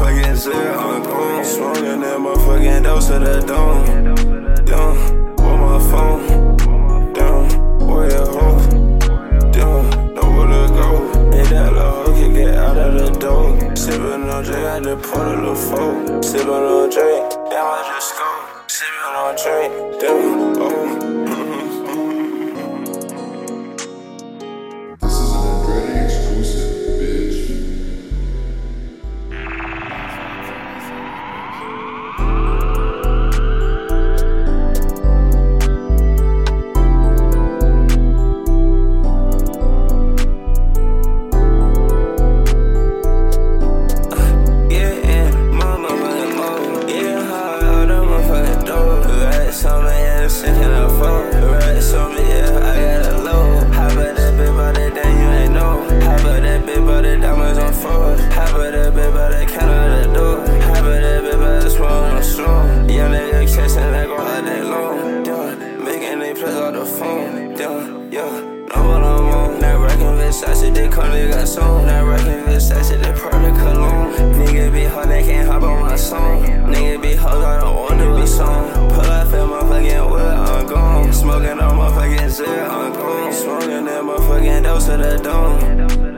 motherfucking zero, I'm gone. Smoking that motherfucking dose of the dome. Down, with my phone. Down, where your hoe? Down, know where to go. Hey, that little hoe can get out of the door. Sippin' on Drake, I just poured a little folk. Sippin' on Drake, damn, I just go. Sippin' on Drake, damn, oh. This is an Andretti exclusive, bitch. Versace, they call me got song. Not rockin' Versace, they product cologne. Nigga be hard, they can't hop on my song. Nigga be hard, I don't want to do a song. Pull up in motherfucking wood, I'm gone. Smoking on motherfucking zero, I'm gone. Smoking that motherfucking dose of the dome.